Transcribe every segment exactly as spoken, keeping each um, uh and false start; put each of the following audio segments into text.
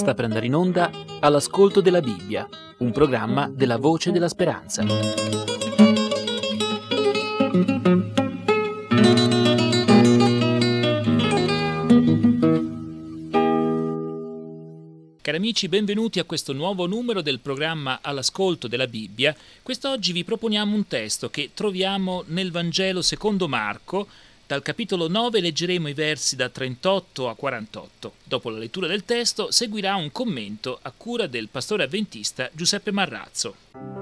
sta per andare in onda All'ascolto della Bibbia, un programma della Voce della Speranza. Cari amici, benvenuti a questo nuovo numero del programma All'ascolto della Bibbia. Quest'oggi vi proponiamo un testo che troviamo nel Vangelo secondo Marco. Dal capitolo nove leggeremo i versi da trentotto a quarantotto. Dopo la lettura del testo seguirà un commento a cura del pastore avventista Giuseppe Marrazzo.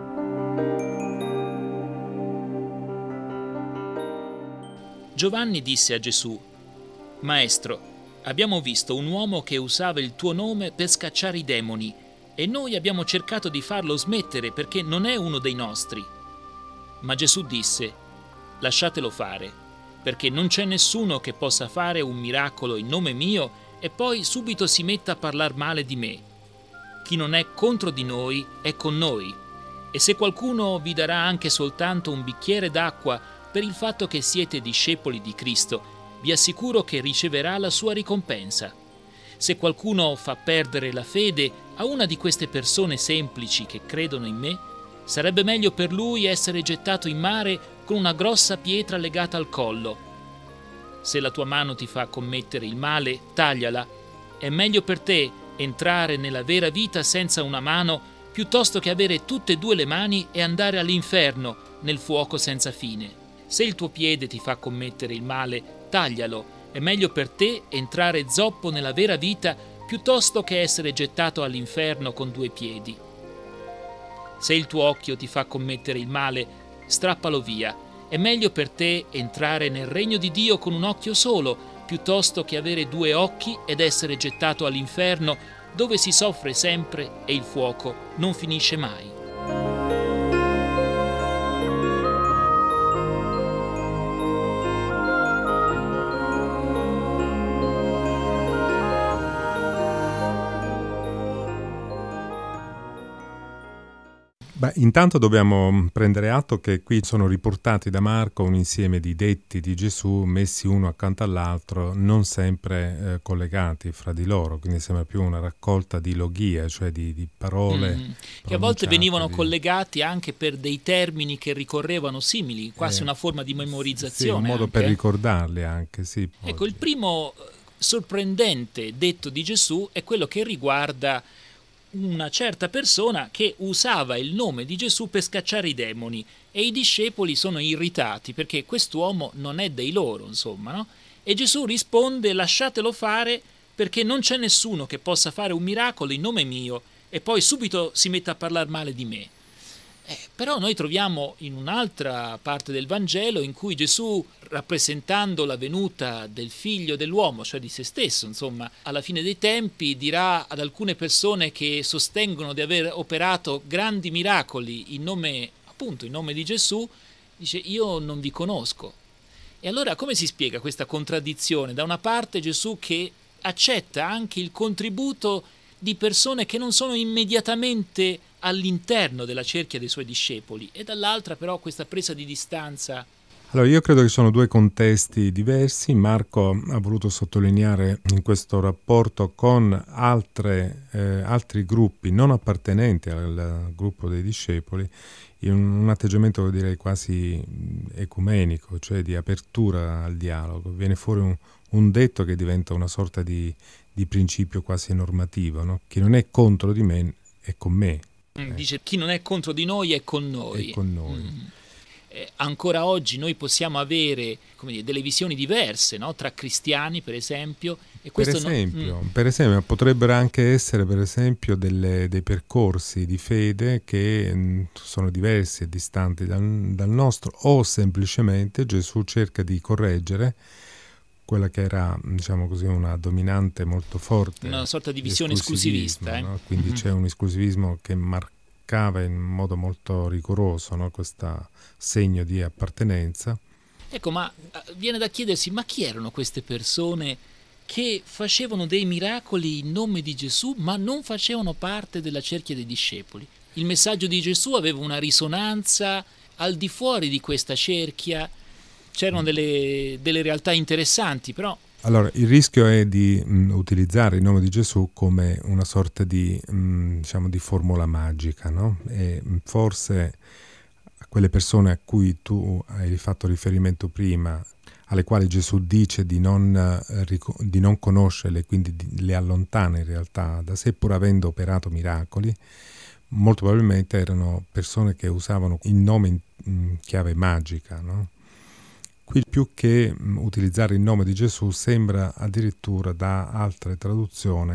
Giovanni disse a Gesù: Maestro, abbiamo visto un uomo che usava il tuo nome per scacciare i demoni e noi abbiamo cercato di farlo smettere perché non è uno dei nostri. Ma Gesù disse: lasciatelo fare, perché non c'è nessuno che possa fare un miracolo in nome mio e poi subito si metta a parlar male di me. Chi non è contro di noi è con noi. E se qualcuno vi darà anche soltanto un bicchiere d'acqua per il fatto che siete discepoli di Cristo, vi assicuro che riceverà la sua ricompensa. Se qualcuno fa perdere la fede a una di queste persone semplici che credono in me, sarebbe meglio per lui essere gettato in mare con una grossa pietra legata al collo. Se la tua mano ti fa commettere il male, tagliala. È meglio per te entrare nella vera vita senza una mano, piuttosto che avere tutte e due le mani e andare all'inferno, nel fuoco senza fine. Se il tuo piede ti fa commettere il male, taglialo. È meglio per te entrare zoppo nella vera vita, piuttosto che essere gettato all'inferno con due piedi. Se il tuo occhio ti fa commettere il male, strappalo via. È meglio per te entrare nel regno di Dio con un occhio solo, piuttosto che avere due occhi ed essere gettato all'inferno, dove si soffre sempre e il fuoco non finisce mai. Beh, intanto dobbiamo prendere atto che qui sono riportati da Marco un insieme di detti di Gesù messi uno accanto all'altro, non sempre eh, collegati fra di loro, quindi sembra più una raccolta di logia, cioè di, di parole mm, che a volte venivano di... collegati anche per dei termini che ricorrevano simili, quasi eh, una forma di memorizzazione. Sì, un modo anche. per ricordarli anche, sì. Ecco, il primo sorprendente detto di Gesù è quello che riguarda una certa persona che usava il nome di Gesù per scacciare i demoni, e i discepoli sono irritati perché quest'uomo non è dei loro, insomma, no? E Gesù risponde: lasciatelo fare, perché non c'è nessuno che possa fare un miracolo in nome mio e poi subito si mette a parlare male di me. Eh, però noi troviamo in un'altra parte del Vangelo in cui Gesù, rappresentando la venuta del figlio dell'uomo, cioè di se stesso, insomma, alla fine dei tempi dirà ad alcune persone che sostengono di aver operato grandi miracoli in nome, appunto, in nome di Gesù, dice: io non vi conosco. E allora come si spiega questa contraddizione? Da una parte Gesù che accetta anche il contributo di persone che non sono immediatamente all'interno della cerchia dei suoi discepoli, e dall'altra però questa presa di distanza. Allora, io credo che sono due contesti diversi. Marco ha voluto sottolineare in questo rapporto con altre, eh, altri gruppi non appartenenti al gruppo dei discepoli, in un atteggiamento, direi, quasi ecumenico, cioè di apertura al dialogo. Viene fuori un, un detto che diventa una sorta di, di principio quasi normativo, no? Chi non è contro di me è con me. Dice: chi non è contro di noi è con noi. È con noi. Mm. Eh, ancora oggi noi possiamo avere, come dire, delle visioni diverse, no? Tra cristiani, per esempio. E questo per esempio, non... mm. per esempio, potrebbero anche essere, per esempio, delle, dei percorsi di fede che mh, sono diversi e distanti dal, dal nostro, o semplicemente Gesù cerca di correggere quella che era, diciamo così, una dominante molto forte, una sorta di visione esclusivista, eh? No? Quindi mm-hmm. c'è un esclusivismo che marcava in modo molto rigoroso, no? Questo segno di appartenenza. Ecco, ma viene da chiedersi: ma chi erano queste persone che facevano dei miracoli in nome di Gesù ma non facevano parte della cerchia dei discepoli? Il messaggio di Gesù aveva una risonanza al di fuori di questa cerchia. C'erano delle, delle realtà interessanti, però Allora, il rischio è di mh, utilizzare il nome di Gesù come una sorta di, mh, diciamo, di formula magica, no? E mh, forse a quelle persone a cui tu hai fatto riferimento prima, alle quali Gesù dice di non, eh, ric- di non conoscerle, quindi di, le allontana in realtà da sé, pur avendo operato miracoli, molto probabilmente erano persone che usavano il nome in, in chiave magica, no? Qui più che mh, utilizzare il nome di Gesù sembra addirittura da altre traduzioni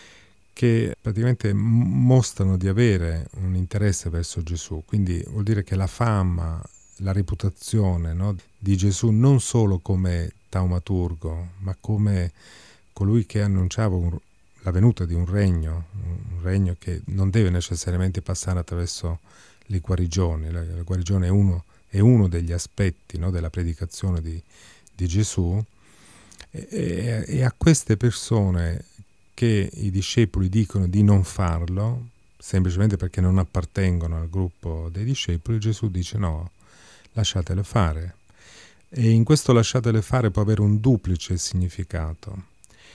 che praticamente m- mostrano di avere un interesse verso Gesù, quindi vuol dire che la fama, la reputazione, no, di Gesù non solo come taumaturgo, ma come colui che annunciava un, la venuta di un regno, un regno che non deve necessariamente passare attraverso le guarigioni, la, la guarigione è uno è uno degli aspetti, no, della predicazione di, di Gesù, e, e, e a queste persone che i discepoli dicono di non farlo, semplicemente perché non appartengono al gruppo dei discepoli, Gesù dice no, lasciatele fare. E in questo lasciatele fare può avere un duplice significato,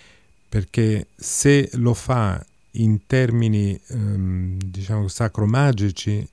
perché se lo fa in termini ehm, diciamo sacromagici,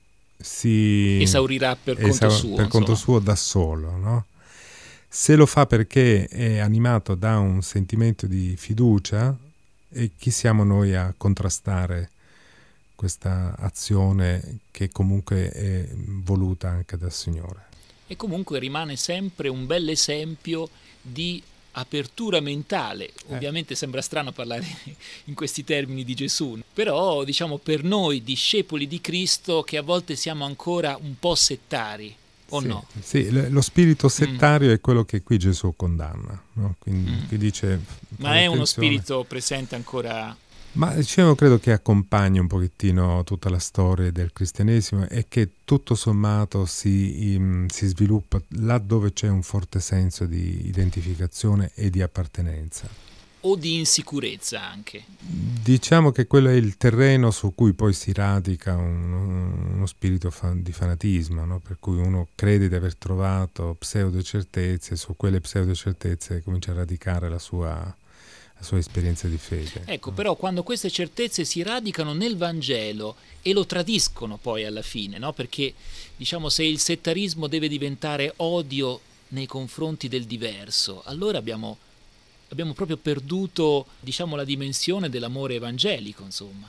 si Esaurirà per conto esa- suo, per conto insomma. suo da solo, no? Se lo fa perché è animato da un sentimento di fiducia, e chi siamo noi a contrastare questa azione che comunque è voluta anche dal Signore? E comunque rimane sempre un bel esempio di apertura mentale. Ovviamente sembra strano parlare in questi termini di Gesù, però diciamo per noi discepoli di Cristo che a volte siamo ancora un po' settari, o Sì, no? sì, l- lo spirito settario Mm. è quello che qui Gesù condanna, no? Quindi Mm. qui dice Ma fate è uno attenzione. spirito presente ancora? Ma dicevo, credo che accompagni un pochettino tutta la storia del cristianesimo e che tutto sommato si, im, si sviluppa laddove c'è un forte senso di identificazione e di appartenenza. O di insicurezza anche? Diciamo che quello è il terreno su cui poi si radica un, uno spirito fan, di fanatismo, no? Per cui uno crede di aver trovato pseudo-certezze e su quelle pseudo-certezze comincia a radicare la sua, la sua esperienza di fede. Ecco, No? però quando queste certezze si radicano nel Vangelo e lo tradiscono poi alla fine, no? Perché diciamo se il settarismo deve diventare odio nei confronti del diverso, allora abbiamo, abbiamo proprio perduto, diciamo, la dimensione dell'amore evangelico, insomma.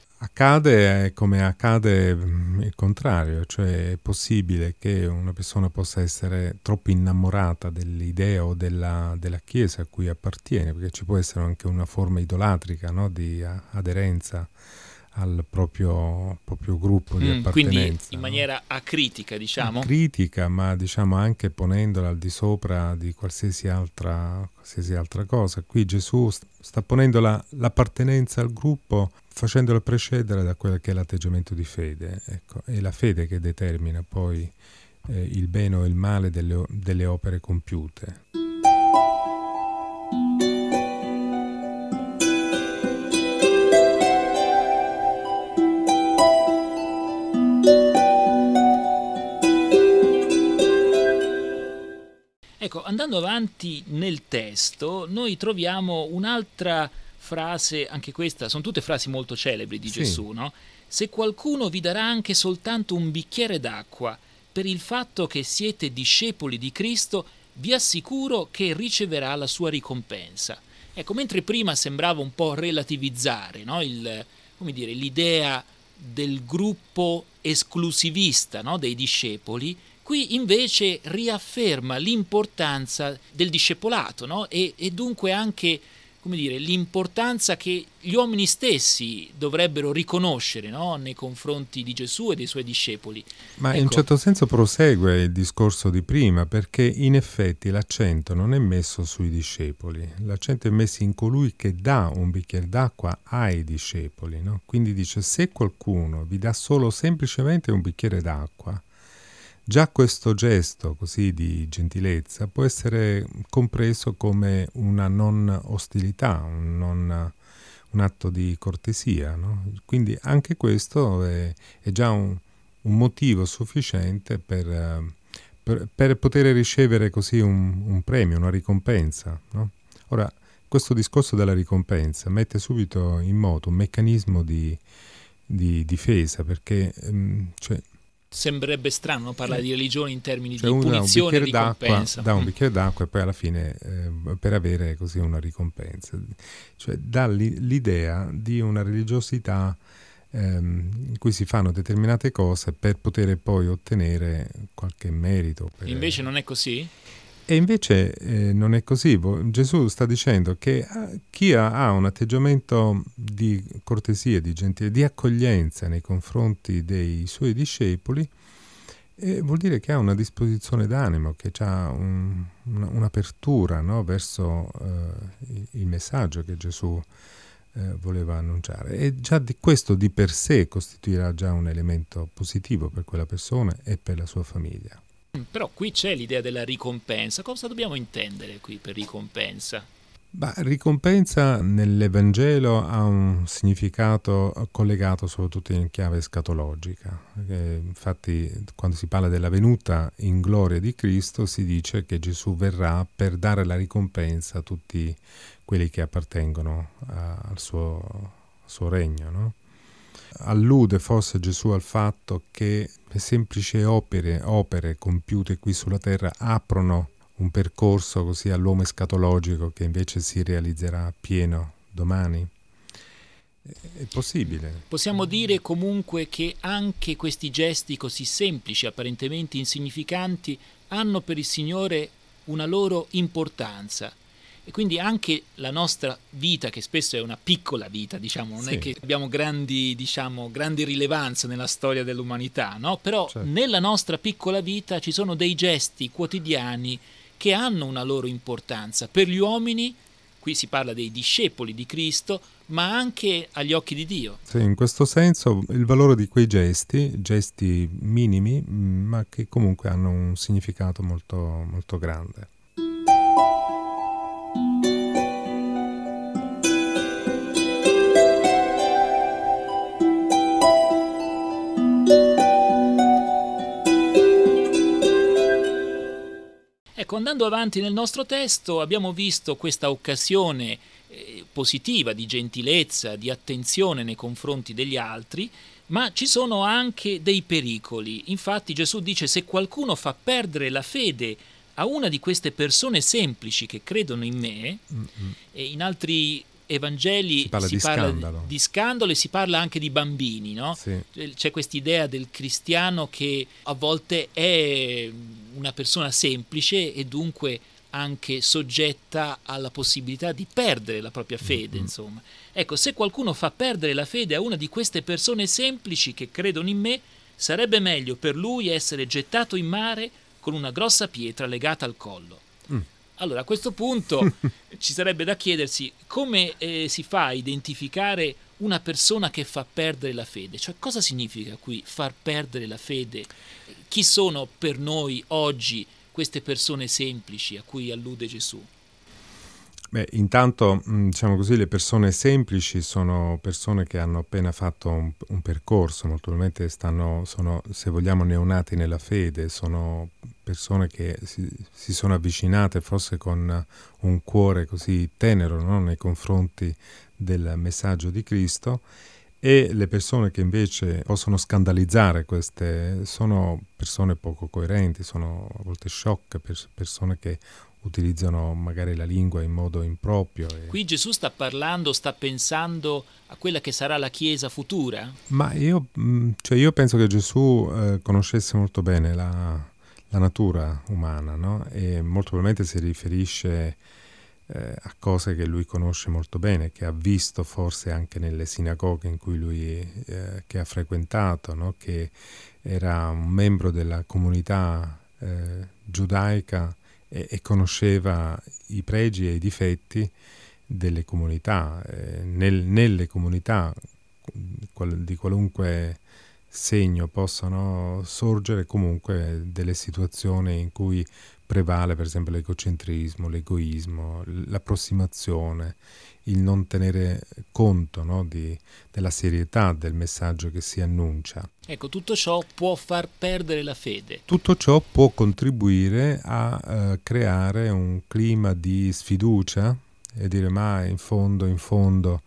Accade come accade mh, il contrario, cioè è possibile che una persona possa essere troppo innamorata dell'idea o della, della chiesa a cui appartiene, perché ci può essere anche una forma idolatrica, no? Di a- aderenza al proprio, proprio gruppo di Mm, quindi appartenenza. in No? maniera acritica, diciamo. Critica, ma diciamo anche ponendola al di sopra di qualsiasi altra, qualsiasi altra cosa. Qui Gesù st- sta ponendo la, l'appartenenza al gruppo, facendola precedere da quello che è l'atteggiamento di fede. Ecco, è la fede che determina poi eh, il bene o il male delle, delle opere compiute. Ecco, andando avanti nel testo, noi troviamo un'altra frase, anche questa, sono tutte frasi molto celebri di Sì. Gesù, no? Se qualcuno vi darà anche soltanto un bicchiere d'acqua per il fatto che siete discepoli di Cristo, vi assicuro che riceverà la sua ricompensa. Ecco, mentre prima sembrava un po' relativizzare, no? Il, come dire, l'idea del gruppo esclusivista, no? Dei discepoli, qui invece riafferma l'importanza del discepolato, no? e, e dunque anche, come dire, l'importanza che gli uomini stessi dovrebbero riconoscere, no? Nei confronti di Gesù e dei suoi discepoli. Ma Ecco. in un certo senso prosegue il discorso di prima, perché in effetti l'accento non è messo sui discepoli, l'accento è messo in colui che dà un bicchiere d'acqua ai discepoli, no? Quindi dice, se qualcuno vi dà solo semplicemente un bicchiere d'acqua, già questo gesto così di gentilezza può essere compreso come una non ostilità, un, non, un atto di cortesia, no? Quindi anche questo è, è già un, un motivo sufficiente per, per, per poter ricevere così un, un premio, una ricompensa, no? Ora, questo discorso della ricompensa mette subito in moto un meccanismo di, di difesa, perché um, cioè, sembrerebbe strano parlare di religione in termini cioè di punizione e ricompensa. Dà un mm. bicchiere d'acqua e poi alla fine eh, per avere così una ricompensa. Cioè dà l'idea di una religiosità ehm, in cui si fanno determinate cose per poter poi ottenere qualche merito. Per... Invece non è così? E invece eh, non è così. Gesù sta dicendo che chi ha, ha un atteggiamento di cortesia, di gentilezza, di accoglienza nei confronti dei suoi discepoli, eh, vuol dire che ha una disposizione d'animo, che ha un, una, un'apertura, no, verso eh, il messaggio che Gesù eh, voleva annunciare. E già di questo di per sé costituirà già un elemento positivo per quella persona e per la sua famiglia. Però qui c'è l'idea della ricompensa. Cosa dobbiamo intendere qui per ricompensa? Bah, ricompensa nell'Evangelo ha un significato collegato soprattutto in chiave escatologica. Eh, infatti quando si parla della venuta in gloria di Cristo si dice che Gesù verrà per dare la ricompensa a tutti quelli che appartengono a, al suo, al suo regno, no? Allude forse Gesù al fatto che le semplici opere, opere compiute qui sulla terra aprono un percorso così all'uomo escatologico che invece si realizzerà pieno domani? È possibile. Possiamo dire comunque che anche questi gesti così semplici, apparentemente insignificanti, hanno per il Signore una loro importanza. E quindi anche la nostra vita, che spesso è una piccola vita, diciamo, non sì. è che abbiamo grandi, diciamo, grandi rilevanza nella storia dell'umanità, no? Però certo. nella nostra piccola vita ci sono dei gesti quotidiani che hanno una loro importanza per gli uomini. Qui si parla dei discepoli di Cristo, ma anche agli occhi di Dio. Sì, in questo senso il valore di quei gesti, gesti minimi, ma che comunque hanno un significato molto, molto grande. Ecco, andando avanti nel nostro testo abbiamo visto questa occasione eh, positiva di gentilezza, di attenzione nei confronti degli altri, ma ci sono anche dei pericoli. Infatti Gesù dice: se qualcuno fa perdere la fede a una di queste persone semplici che credono in me, mm-hmm. e in altri Evangeli si parla, si di, parla scandalo. di scandalo e si parla anche di bambini, no? Sì. C'è quest'idea del cristiano che a volte è una persona semplice e dunque anche soggetta alla possibilità di perdere la propria fede, mm-hmm. insomma. Ecco, se qualcuno fa perdere la fede a una di queste persone semplici che credono in me, sarebbe meglio per lui essere gettato in mare con una grossa pietra legata al collo. Mm. Allora, a questo punto ci sarebbe da chiedersi come eh, si fa a identificare una persona che fa perdere la fede. Cioè, cosa significa qui far perdere la fede? Chi sono per noi oggi queste persone semplici a cui allude Gesù? Beh, intanto, diciamo così, le persone semplici sono persone che hanno appena fatto un, un percorso, molto probabilmente stanno, sono, se vogliamo, neonati nella fede, sono persone che si, si sono avvicinate forse con un cuore così tenero, no? nei confronti del messaggio di Cristo, e le persone che invece possono scandalizzare queste sono persone poco coerenti, sono a volte sciocche, persone che utilizzano magari la lingua in modo improprio. E... Qui Gesù sta parlando, sta pensando a quella che sarà la Chiesa futura? Ma io, cioè io penso che Gesù eh, conoscesse molto bene la, la natura umana, no? E molto probabilmente si riferisce eh, a cose che lui conosce molto bene, che ha visto forse anche nelle sinagoghe in cui lui eh, che ha frequentato, no? Che era un membro della comunità eh, giudaica e conosceva i pregi e i difetti delle comunità. Eh, nel, nelle comunità qual, di qualunque segno possano sorgere comunque delle situazioni in cui prevale per esempio l'egocentrismo, l'egoismo, l'approssimazione, il non tenere conto, no, di, della serietà del messaggio che si annuncia. Ecco, tutto ciò può far perdere la fede. Tutto ciò può contribuire a uh, creare un clima di sfiducia e dire ma in fondo, in fondo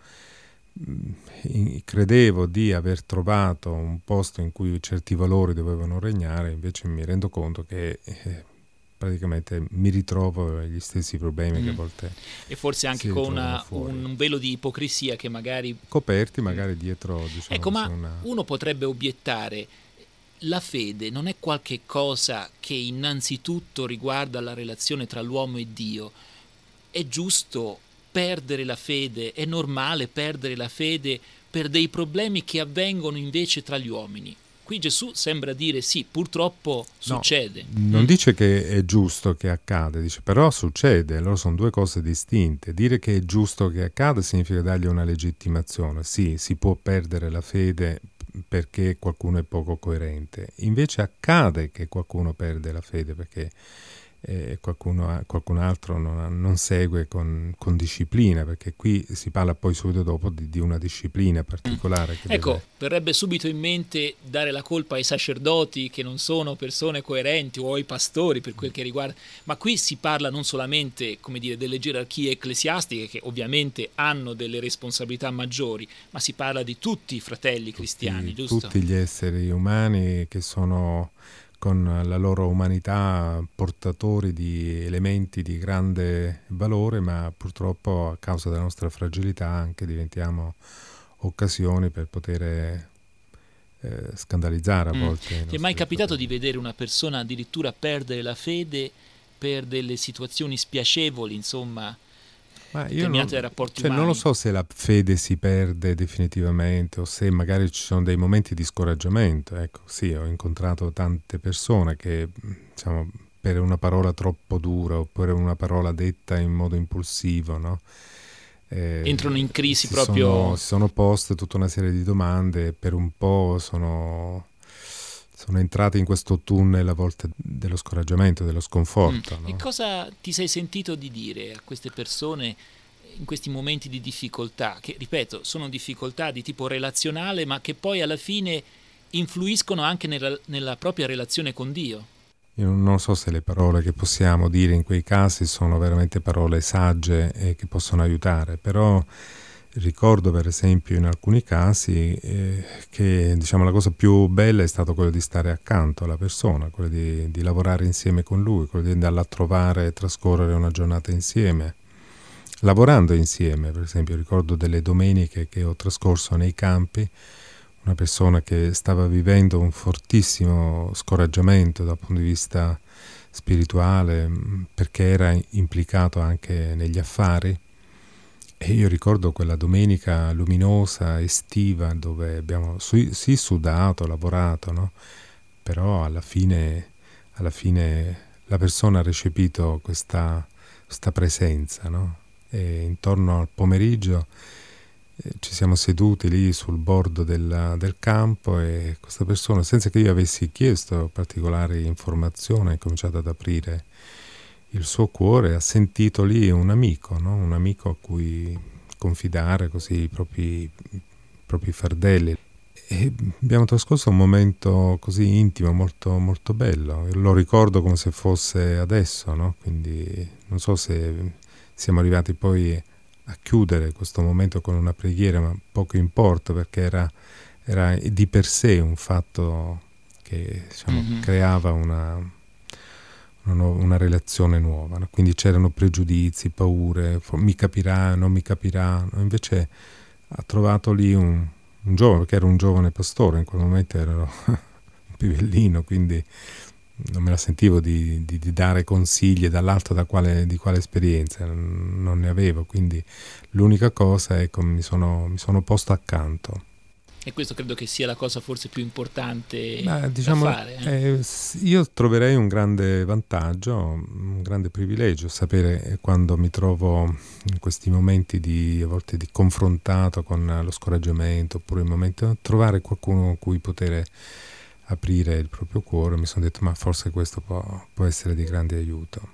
mh, credevo di aver trovato un posto in cui certi valori dovevano regnare, invece mi rendo conto che eh, praticamente mi ritrovo gli stessi problemi mm. che a volte e forse anche con una, un velo di ipocrisia che magari coperti magari mm. dietro, diciamo, ecco, ma una... uno potrebbe obiettare: la fede non è qualche cosa che innanzitutto riguarda la relazione tra l'uomo e Dio? È giusto perdere la fede, è normale perdere la fede per dei problemi che avvengono invece tra gli uomini? Qui Gesù sembra dire sì, purtroppo succede. No, non mm. dice che è giusto che accada, dice però succede, allora sono due cose distinte. Dire che è giusto che accada significa dargli una legittimazione. Sì, si può perdere la fede perché qualcuno è poco coerente. Invece accade che qualcuno perde la fede perché eh, qualcuno, qualcun altro non, non segue con, con disciplina, perché qui si parla poi subito dopo di, di una disciplina particolare. Che ecco, deve... verrebbe subito in mente dare la colpa ai sacerdoti che non sono persone coerenti o ai pastori per quel che riguarda, ma qui si parla non solamente, come dire, delle gerarchie ecclesiastiche che ovviamente hanno delle responsabilità maggiori, ma si parla di tutti i fratelli cristiani, tutti, giusto? Tutti gli esseri umani che sono con la loro umanità portatori di elementi di grande valore, ma purtroppo a causa della nostra fragilità anche diventiamo occasioni per poter eh, scandalizzare a mm. volte. Ti è mai capitato fratelli. di vedere una persona addirittura perdere la fede per delle situazioni spiacevoli, insomma, ma io non, rapporti cioè, umani? non lo so se la fede si perde definitivamente o se magari ci sono dei momenti di scoraggiamento. Ecco, sì, ho incontrato tante persone che, diciamo, per una parola troppo dura oppure una parola detta in modo impulsivo, no? Eh, entrano in crisi si proprio... Sono, si sono poste tutta una serie di domande e per un po' sono... sono entrati in questo tunnel a volte dello scoraggiamento, dello sconforto. Mm. No? E cosa ti sei sentito di dire a queste persone in questi momenti di difficoltà, che, ripeto, sono difficoltà di tipo relazionale, ma che poi alla fine influiscono anche nella, nella propria relazione con Dio? Io non so se le parole che possiamo dire in quei casi sono veramente parole sagge e che possono aiutare, però... Ricordo per esempio in alcuni casi eh, che diciamo, la cosa più bella è stato quello di stare accanto alla persona, quello di, di lavorare insieme con lui, quello di andarla a trovare e trascorrere una giornata insieme, lavorando insieme. Per esempio ricordo delle domeniche che ho trascorso nei campi, una persona che stava vivendo un fortissimo scoraggiamento dal punto di vista spirituale perché era implicato anche negli affari. E io ricordo quella domenica luminosa, estiva, dove abbiamo sì, sì sudato, lavorato, no? Però alla fine, alla fine la persona ha recepito questa, questa presenza, no? E intorno al pomeriggio eh, ci siamo seduti lì sul bordo del, del campo e questa persona, senza che io avessi chiesto particolari informazioni, ha cominciato ad aprire il suo cuore, ha sentito lì un amico, no? Un amico a cui confidare così i propri, i propri fardelli. E abbiamo trascorso un momento così intimo, molto, molto bello. Lo ricordo come se fosse adesso, no? Quindi non so se siamo arrivati poi a chiudere questo momento con una preghiera, ma poco importa perché era, era di per sé un fatto che diciamo, mm-hmm. creava una... una relazione nuova, no? Quindi c'erano pregiudizi, paure, mi capirà, non mi capirà, invece ha trovato lì un, un giovane, perché era un giovane pastore, in quel momento ero un pivellino, quindi non me la sentivo di, di, di dare consigli dall'alto da quale, di quale esperienza, non, non ne avevo, quindi l'unica cosa è che mi sono, mi sono posto accanto. E questo credo che sia la cosa forse più importante Beh, diciamo, da fare. Eh? Eh, io troverei un grande vantaggio, un grande privilegio sapere quando mi trovo in questi momenti di, a volte di confrontato con lo scoraggiamento, oppure in momenti trovare qualcuno con cui poter aprire il proprio cuore. Mi sono detto ma forse questo può, può essere di grande aiuto.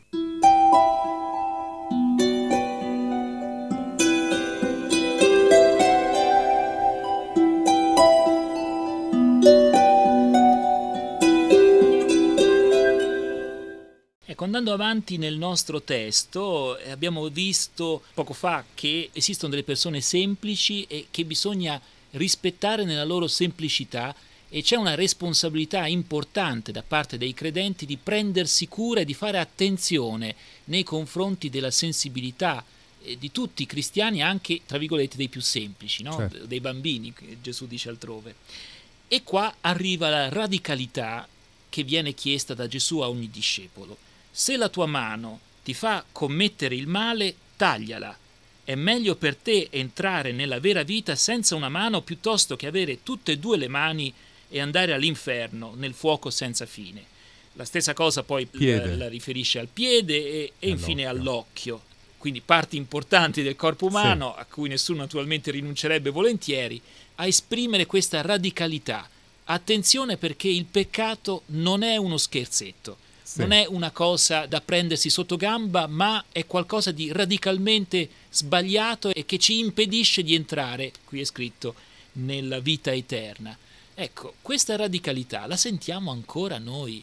Quando andando avanti nel nostro testo, abbiamo visto poco fa che esistono delle persone semplici e che bisogna rispettare nella loro semplicità, e c'è una responsabilità importante da parte dei credenti di prendersi cura e di fare attenzione nei confronti della sensibilità di tutti i cristiani, anche tra virgolette dei più semplici, no? Certo. Dei bambini, Gesù dice altrove. E qua arriva la radicalità che viene chiesta da Gesù a ogni discepolo. Se la tua mano ti fa commettere il male, tagliala. È meglio per te entrare nella vera vita senza una mano piuttosto che avere tutte e due le mani e andare all'inferno, nel fuoco senza fine. La stessa cosa poi la, la riferisce al piede e, e infine all'occhio. Quindi parti importanti del corpo umano, sì, a cui nessuno naturalmente rinuncerebbe volentieri, a esprimere questa radicalità. Attenzione, perché il peccato non è uno scherzetto, sì, non è una cosa da prendersi sotto gamba, ma è qualcosa di radicalmente sbagliato e che ci impedisce di entrare, qui è scritto, nella vita eterna. Ecco, questa radicalità la sentiamo ancora noi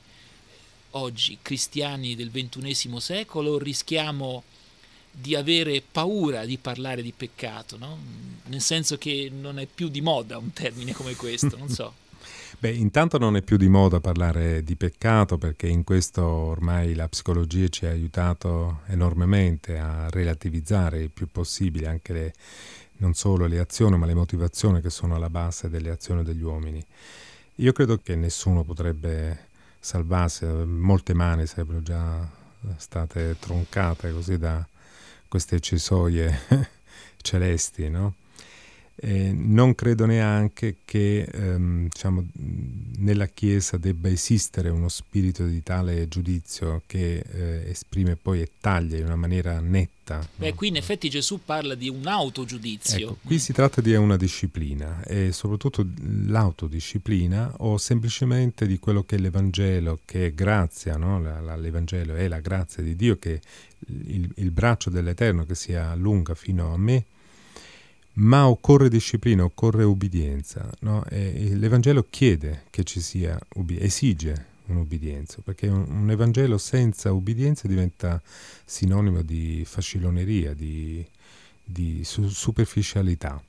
oggi, cristiani del ventunesimo secolo, rischiamo di avere paura di parlare di peccato, no? Nel senso che non è più di moda un termine come questo, non so. Beh, intanto non è più di moda parlare di peccato, perché in questo ormai la psicologia ci ha aiutato enormemente a relativizzare il più possibile anche le, non solo le azioni, ma le motivazioni che sono alla base delle azioni degli uomini. Io credo che nessuno potrebbe salvarsi, molte mani sarebbero già state troncate così da queste cesoie celesti, no? Eh, non credo neanche che ehm, diciamo, nella Chiesa debba esistere uno spirito di tale giudizio che eh, esprime poi e taglia in una maniera netta. Beh, no? Qui in effetti Gesù parla di un autogiudizio. Ecco, qui mm. si tratta di una disciplina, e soprattutto l'autodisciplina o semplicemente di quello che è l'Evangelo, che è grazia, no? la, la, l'Evangelo è la grazia di Dio, che il, il braccio dell'Eterno che si allunga fino a me. Ma occorre disciplina, occorre ubbidienza, no? E l'Evangelo chiede che ci sia, esige un'ubbidienza, perché un, un Evangelo senza ubbidienza diventa sinonimo di faciloneria, di, di su, superficialità.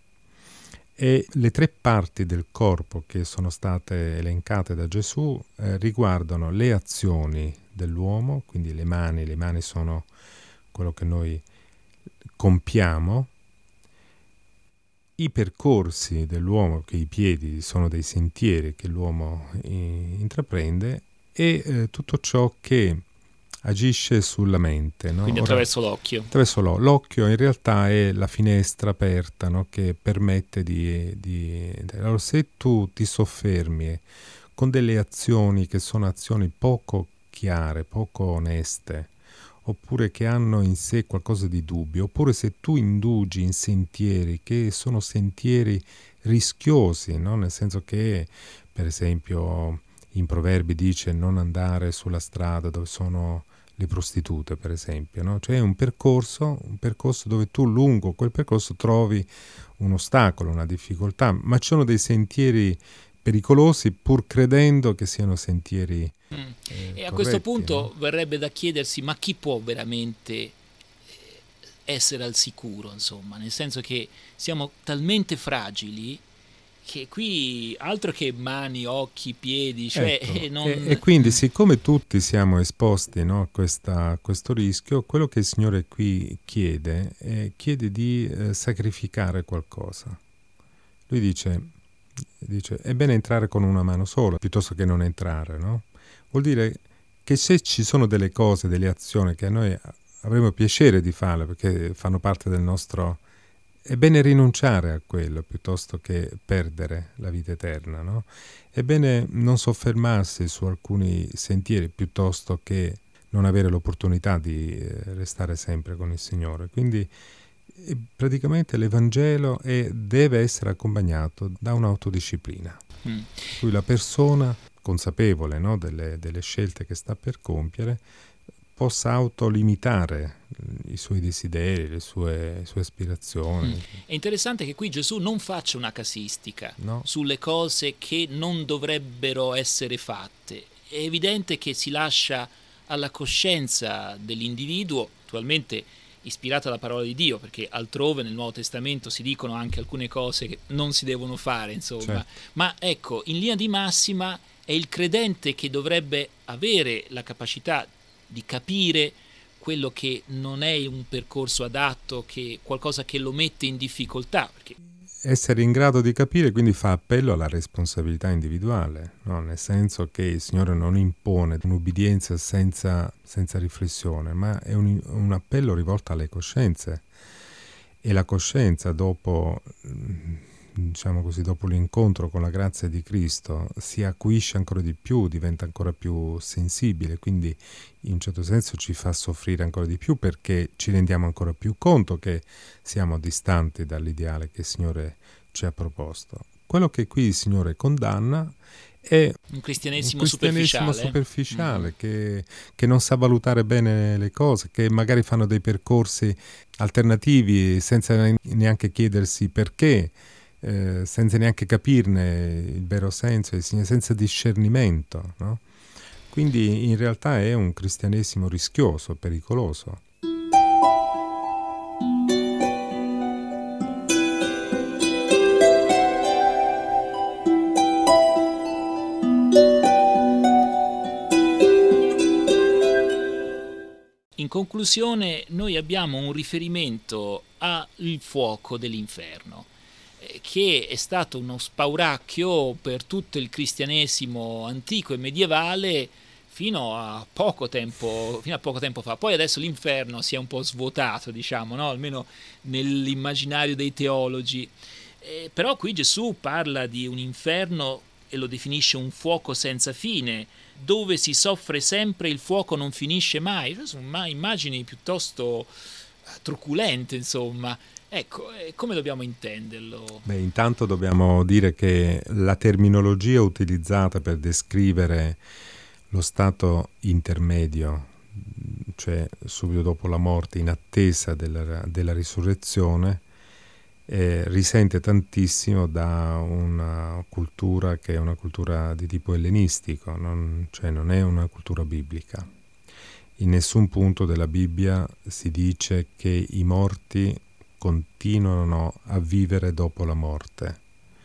E le tre parti del corpo che sono state elencate da Gesù eh, riguardano le azioni dell'uomo, quindi le mani, le mani sono quello che noi compiamo, i percorsi dell'uomo, che i piedi sono dei sentieri che l'uomo eh, intraprende, e eh, tutto ciò che agisce sulla mente. No? Quindi attraverso Ora, l'occhio. Attraverso l'occhio. L'occhio in realtà è la finestra aperta, no? Che permette di, di... Allora, se tu ti soffermi con delle azioni che sono azioni poco chiare, poco oneste, oppure che hanno in sé qualcosa di dubbio, oppure se tu indugi in sentieri che sono sentieri rischiosi, no? Nel senso che, per esempio, in Proverbi dice non andare sulla strada dove sono le prostitute, per esempio, no? Cioè un percorso, un percorso dove tu lungo quel percorso trovi un ostacolo, una difficoltà, ma ci sono dei sentieri pericolosi pur credendo che siano sentieri mm. eh, e a corretti, questo punto no? verrebbe da chiedersi: ma chi può veramente essere al sicuro, insomma, nel senso che siamo talmente fragili che qui altro che mani, occhi, piedi, cioè ecco. eh, non... e, e quindi siccome tutti siamo esposti, no, a, questa, a questo rischio, quello che il Signore qui chiede è chiede di eh, sacrificare qualcosa. Lui dice Dice, è bene entrare con una mano sola piuttosto che non entrare, no? Vuol dire che se ci sono delle cose, delle azioni che a noi avremo piacere di fare perché fanno parte del nostro, è bene rinunciare a quello piuttosto che perdere la vita eterna, no? È bene non soffermarsi su alcuni sentieri piuttosto che non avere l'opportunità di restare sempre con il Signore. Quindi E praticamente l'Evangelo è, deve essere accompagnato da un'autodisciplina, mm. cui la persona, consapevole, no, delle, delle scelte che sta per compiere, possa autolimitare i suoi desideri, le sue, le sue aspirazioni. Mm. È interessante che qui Gesù non faccia una casistica no. sulle cose che non dovrebbero essere fatte. È evidente che si lascia alla coscienza dell'individuo, attualmente ispirata alla parola di Dio, perché altrove nel Nuovo Testamento si dicono anche alcune cose che non si devono fare, insomma. Certo. Ma ecco, in linea di massima è il credente che dovrebbe avere la capacità di capire quello che non è un percorso adatto, che qualcosa che lo mette in difficoltà. Perché essere in grado di capire quindi fa appello alla responsabilità individuale, no? Nel senso che il Signore non impone un'ubbidienza senza, senza riflessione, ma è un, un appello rivolto alle coscienze. E la coscienza, dopo, diciamo così, dopo l'incontro con la grazia di Cristo, si acuisce ancora di più, diventa ancora più sensibile, quindi in un certo senso ci fa soffrire ancora di più, perché ci rendiamo ancora più conto che siamo distanti dall'ideale che il Signore ci ha proposto. Quello che qui il Signore condanna è un cristianesimo, un cristianesimo superficiale, superficiale mm-hmm. che, che non sa valutare bene le cose, che magari fanno dei percorsi alternativi senza neanche chiedersi perché, eh, senza neanche capirne il vero senso, senza discernimento, no? Quindi in realtà è un cristianesimo rischioso, pericoloso. In conclusione, noi abbiamo un riferimento al fuoco dell'inferno, che è stato uno spauracchio per tutto il cristianesimo antico e medievale fino a poco tempo, fino a poco tempo fa. Poi adesso l'inferno si è un po' svuotato, diciamo, no? Almeno nell'immaginario dei teologi. Eh, però qui Gesù parla di un inferno e lo definisce un fuoco senza fine, dove si soffre sempre, il fuoco non finisce mai. Sono immagini piuttosto truculente, insomma. Ecco, come dobbiamo intenderlo? Beh, intanto dobbiamo dire che la terminologia utilizzata per descrivere lo stato intermedio, cioè subito dopo la morte, in attesa della, della risurrezione, eh, risente tantissimo da una cultura che è una cultura di tipo ellenistico, non, cioè non è una cultura biblica. In nessun punto della Bibbia si dice che i morti continuano a vivere dopo la morte.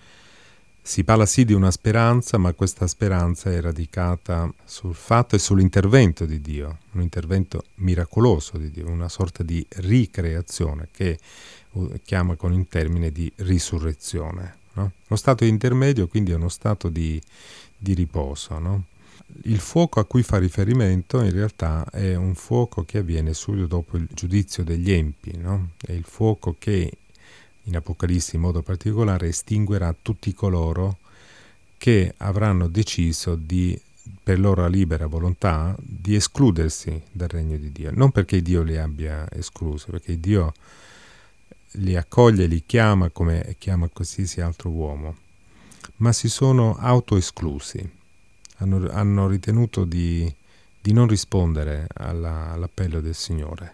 Si parla sì di una speranza, ma questa speranza è radicata sul fatto e sull'intervento di Dio, un intervento miracoloso di Dio, una sorta di ricreazione che chiama con il termine di risurrezione, no? Lo stato intermedio quindi è uno stato di, di riposo, no? Il fuoco a cui fa riferimento in realtà è un fuoco che avviene subito dopo il giudizio degli empi, no? È il fuoco che in Apocalisse in modo particolare estinguerà tutti coloro che avranno deciso di, per loro libera volontà, di escludersi dal regno di Dio. Non perché Dio li abbia esclusi, perché Dio li accoglie, li chiama come chiama qualsiasi altro uomo, ma si sono autoesclusi. Hanno, hanno ritenuto di, di non rispondere alla, all'appello del Signore.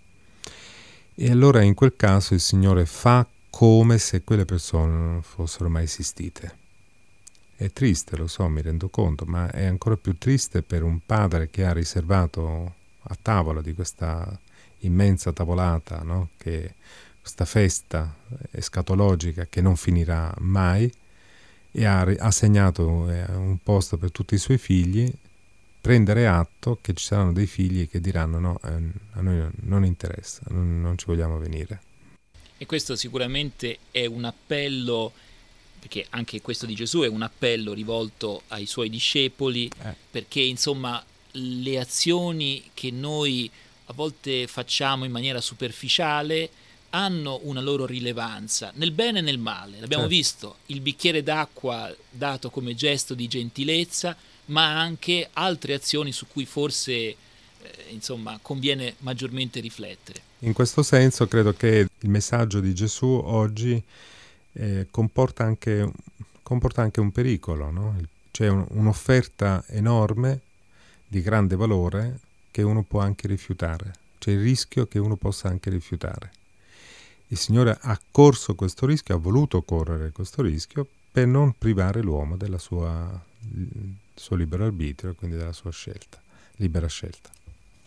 E allora in quel caso il Signore fa come se quelle persone non fossero mai esistite. È triste, lo so, mi rendo conto, ma è ancora più triste per un padre che ha riservato a tavola di questa immensa tavolata, no? Che questa festa escatologica che non finirà mai, e ha assegnato un posto per tutti i suoi figli, prendere atto che ci saranno dei figli che diranno no, a noi non interessa, non, non ci vogliamo venire. E questo sicuramente è un appello, perché anche questo di Gesù è un appello rivolto ai suoi discepoli, eh. perché insomma le azioni che noi a volte facciamo in maniera superficiale hanno una loro rilevanza, nel bene e nel male. L'abbiamo certo. visto, il bicchiere d'acqua dato come gesto di gentilezza, ma anche altre azioni su cui forse eh, insomma conviene maggiormente riflettere. In questo senso credo che il messaggio di Gesù oggi eh, comporta, anche, comporta anche un pericolo, no? C'è un, un'offerta enorme di grande valore che uno può anche rifiutare, c'è il rischio che uno possa anche rifiutare. Il Signore ha corso questo rischio, ha voluto correre questo rischio per non privare l'uomo della sua, del suo libero arbitrio, quindi della sua scelta, libera scelta.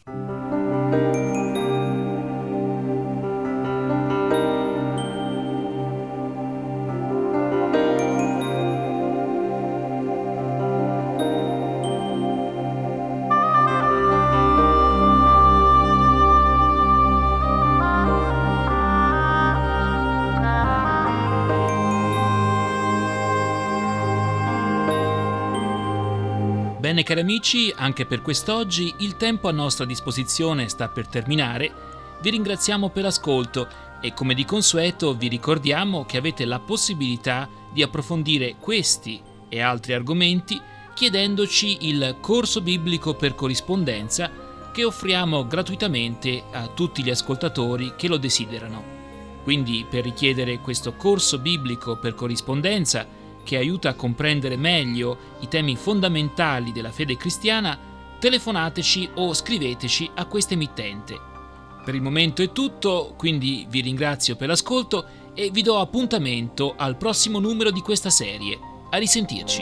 Bene cari amici, anche per quest'oggi il tempo a nostra disposizione sta per terminare. Vi ringraziamo per l'ascolto e come di consueto vi ricordiamo che avete la possibilità di approfondire questi e altri argomenti chiedendoci il corso biblico per corrispondenza che offriamo gratuitamente a tutti gli ascoltatori che lo desiderano. Quindi per richiedere questo corso biblico per corrispondenza che aiuta a comprendere meglio i temi fondamentali della fede cristiana, telefonateci o scriveteci a questa emittente. Per il momento è tutto, quindi vi ringrazio per l'ascolto e vi do appuntamento al prossimo numero di questa serie. A risentirci.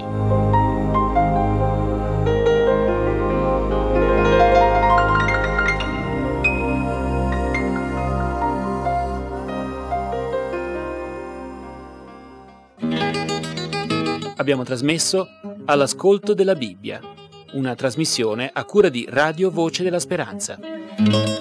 Abbiamo trasmesso All'ascolto della Bibbia, una trasmissione a cura di Radio Voce della Speranza.